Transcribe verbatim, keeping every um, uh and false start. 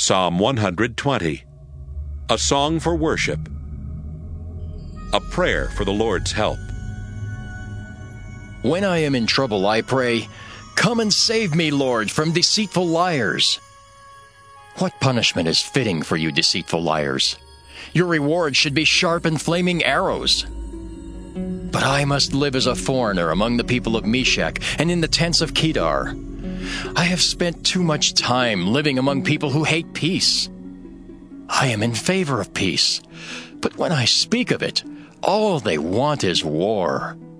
Psalm one hundred twenty. A song for worship. A prayer for the Lord's help. When I am in trouble, I pray, "Come and save me, Lord, from deceitful liars." What punishment is fitting for you, deceitful liars? Your reward should be sharp and flaming arrows. But I must live as a foreigner among the people of Meshech and in the tents of Kedar. I have spent too much time living among people who hate peace. I am in favor of peace, but when I speak of it, all they want is war.